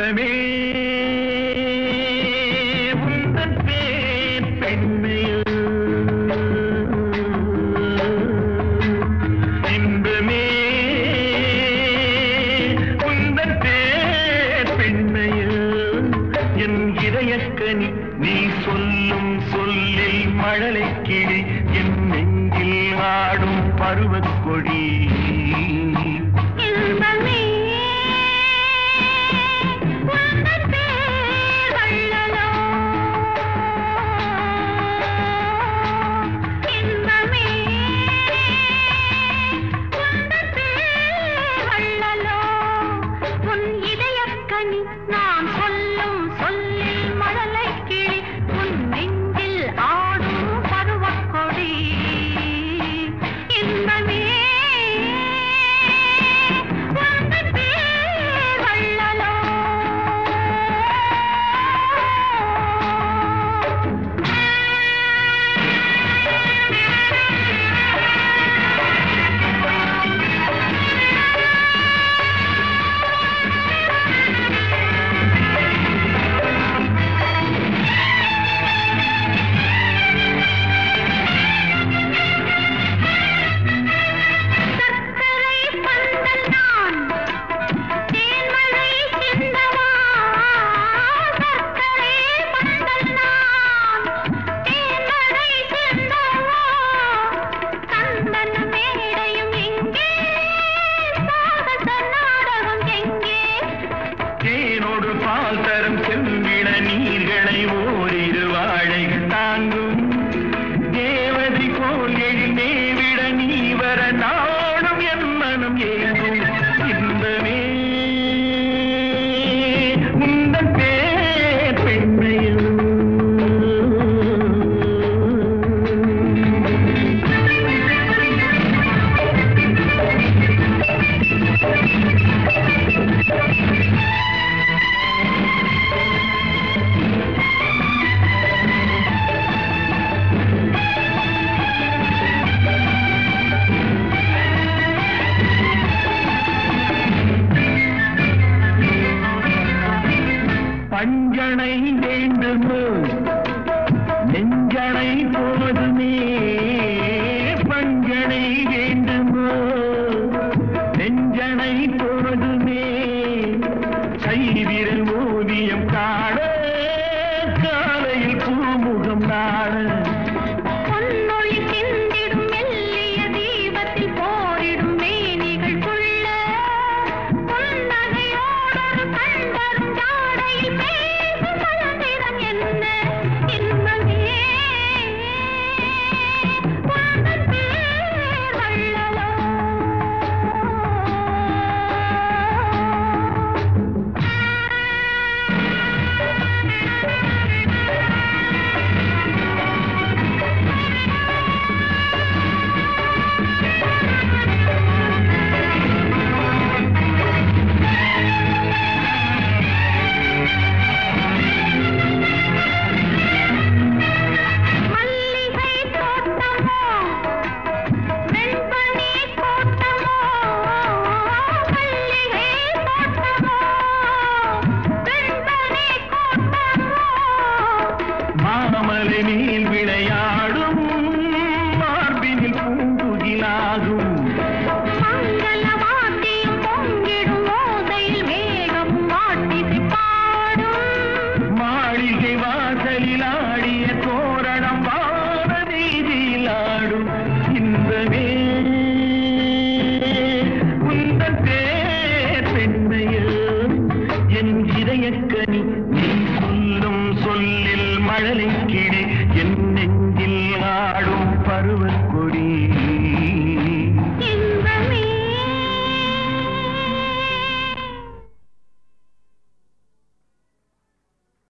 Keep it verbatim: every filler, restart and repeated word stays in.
இன்பமே உந்தன் பேர் பெண்மையோ இன்பமே உந்தன் பேர் பெண்மையோ என் இதயக்கனி நீ சொல்லும் சொல்லில் மழலை கிளி என் நெஞ்சில் ஆடும் பருவக்கொடி நான் சொல்லும் சொல்லில் மழலை கிளி உன் நெஞ்சில் ஆடும் பருவக்கொடி இன்பமே உந்தன் பேர் வள்ளலோ பால் தரும் செம்பிட நீர்களை ஓரிரு வாழைகள் தாங்கும் தேவதை போல் எழுநே விட நீ வர நாடும் என் மனம் ஏங்கும் இன்பமே உந்தன் பேர் பெண்மையோ பஞ்சனை வேண்டுமோ நெஞ்சனை போதுமே பஞ்சனை வேண்டுமோ நெஞ்சனை போதுமே கைவிரல் ஓவியம் காண காலையில் பூமுகம் நாட பொன்னொழி சிந்திடும் மெல்லிய தீபத்தில் போரிடும் மேனிகள் கொள்ள புன்னகையோடொரு கண்டரும் ஜாடையில் பேசும் மலர்நிறம் என்ன இன்பமே உந்தன் பேர் வள்ளலோ மல்லிகை தோட்டமோ வெண்பனி தோட்டமோ மல்லிகை தோட்டமோ வெண்பனி தோட்டமோ மாமலை மேல் விளையாடும் மார்பினில் பூங்குகிலாகும் மங்கள வாத்தியம் பொங்கிடும் ஓசையில் மேகம் வாட்டிசை பாடும் மாளிகை வாசலில் ஆடிய தோரணம் வான வீதியில் ஆடும் இன்பமே உந்தன் பேர் பெண்மையோ என் இதயக்கனி நீ சொல்லும் சொல்லில் மழலை கிளி என் நெஞ்சில் ஆடும் பருவக்கொடி